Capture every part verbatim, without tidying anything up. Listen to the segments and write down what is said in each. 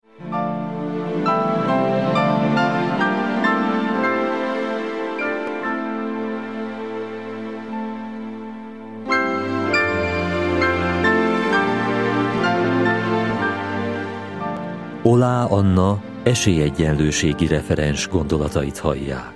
Olá Anna esélyegyenlőségi referens gondolatait hallják.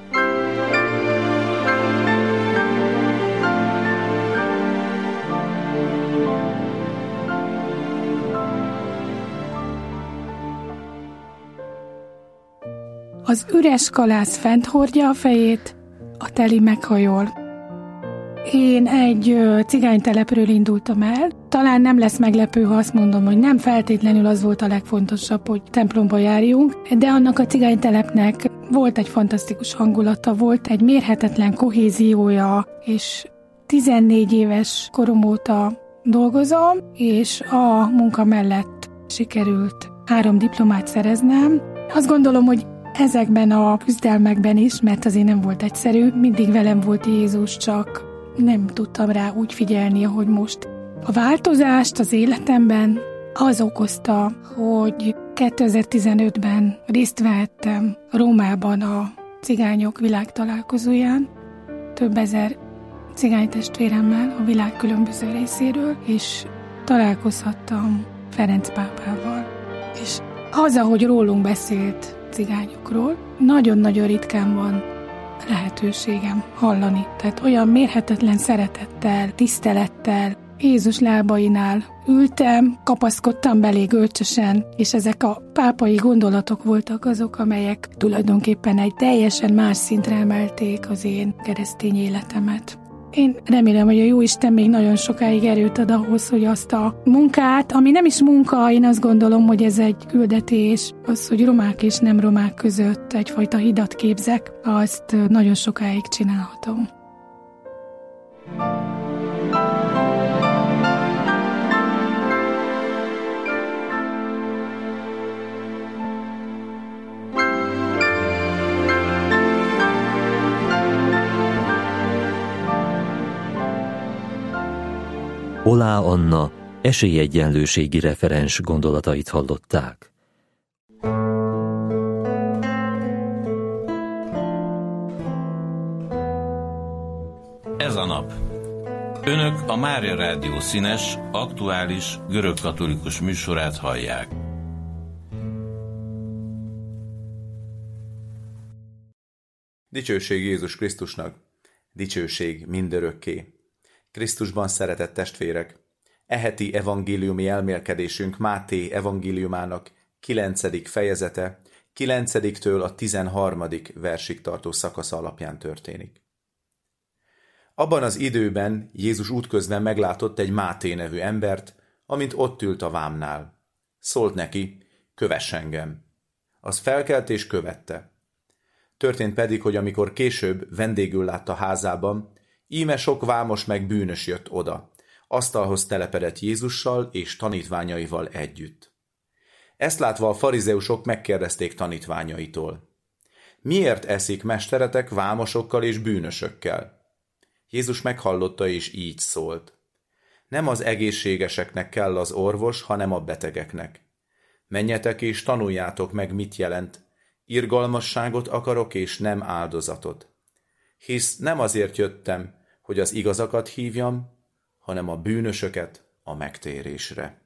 Az üres kalász fent hordja a fejét, a teli meghajol. Én egy cigánytelepről indultam el. Talán nem lesz meglepő, ha azt mondom, hogy nem feltétlenül az volt a legfontosabb, hogy templomba járjunk, de annak a cigánytelepnek volt egy fantasztikus hangulata, volt egy mérhetetlen kohéziója, és tizennégy éves korom óta dolgozom, és a munka mellett sikerült három diplomát szereznem. Azt gondolom, hogy ezekben a küzdelmekben is, mert azért nem volt egyszerű, mindig velem volt Jézus, csak nem tudtam rá úgy figyelni, ahogy most. A változást az életemben az okozta, hogy kétezer-tizenötben részt vehettem Rómában a cigányok világtalálkozóján, több ezer cigánytestvéremmel a világ különböző részéről, és találkozhattam Ferenc pápával. És az, ahogy rólunk beszélt cigányokról, nagyon-nagyon ritkán van lehetőségem hallani. Tehát olyan mérhetetlen szeretettel, tisztelettel, Jézus lábainál ültem, kapaszkodtam belé görcsösen, és ezek a pápai gondolatok voltak azok, amelyek tulajdonképpen egy teljesen más szintre emelték az én keresztény életemet. Én remélem, hogy a Jóisten még nagyon sokáig erőt ad ahhoz, hogy azt a munkát, ami nem is munka, én azt gondolom, hogy ez egy küldetés, az, hogy romák és nem romák között egyfajta hidat képzek, azt nagyon sokáig csinálhatom. Olá Anna esélyegyenlőségi referens gondolatait hallották. Ez a nap. Önök a Mária Rádió színes, aktuális, görögkatolikus műsorát hallják. Dicsőség Jézus Krisztusnak, dicsőség mindörökké. Krisztusban szeretett testvérek, e heti evangéliumi elmélkedésünk Máté evangéliumának kilencedik fejezete, kilencediktől a tizenharmadik versig tartó szakasza alapján történik. Abban az időben Jézus útközben meglátott egy Máté nevű embert, amint ott ült a vámnál. Szólt neki, kövess engem. Az felkelt és követte. Történt pedig, hogy amikor később vendégül látta házában, íme sok vámos meg bűnös jött oda, asztalhoz telepedett Jézussal és tanítványaival együtt. Ezt látva a farizeusok megkérdezték tanítványaitól: miért eszik mesteretek vámosokkal és bűnösökkel? Jézus meghallotta és így szólt: nem az egészségeseknek kell az orvos, hanem a betegeknek. Menjetek és tanuljátok meg, mit jelent: irgalmasságot akarok és nem áldozatot. Hisz nem azért jöttem, hogy az igazakat hívjam, hanem a bűnösöket a megtérésre.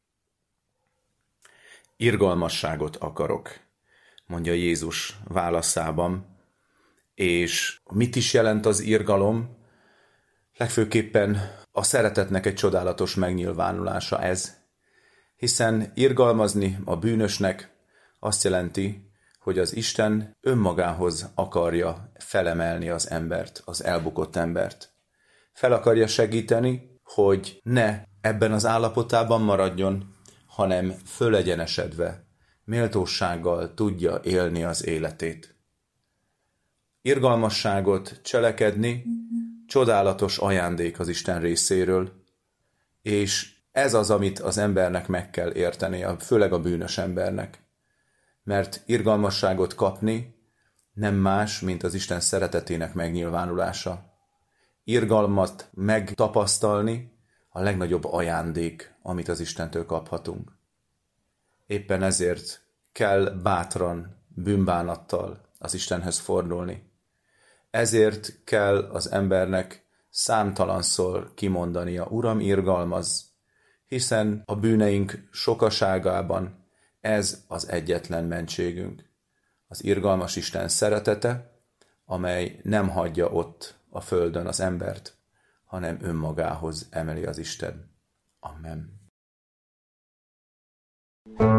Irgalmasságot akarok, mondja Jézus válaszában. És mit is jelent az irgalom? Legfőképpen a szeretetnek egy csodálatos megnyilvánulása ez, hiszen irgalmazni a bűnösnek azt jelenti, hogy az Isten önmagához akarja felemelni az embert, az elbukott embert. Fel akarja segíteni, hogy ne ebben az állapotában maradjon, hanem fölegyenesedve, méltósággal tudja élni az életét. Irgalmasságot cselekedni csodálatos ajándék az Isten részéről, és ez az, amit az embernek meg kell értenie, főleg a bűnös embernek. Mert irgalmasságot kapni nem más, mint az Isten szeretetének megnyilvánulása. Irgalmat megtapasztalni a legnagyobb ajándék, amit az Istentől kaphatunk. Éppen ezért kell bátran, bűnbánattal az Istenhez fordulni. Ezért kell az embernek számtalanszor kimondania: Uram, irgalmazz, hiszen a bűneink sokaságában ez az egyetlen mentségünk. Az irgalmas Isten szeretete, amely nem hagyja ott a földön az embert, hanem önmagához emeli az Isten. Amen.